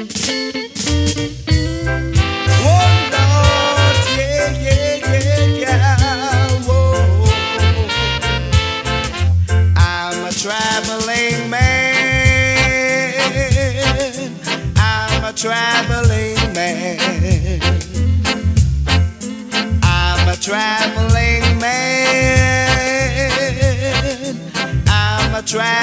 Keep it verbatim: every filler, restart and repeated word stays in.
Oh Lord, yeah, yeah, yeah, yeah. Whoa. I'm a traveling man. I'm a traveling man. I'm a traveling man. I'm a traveling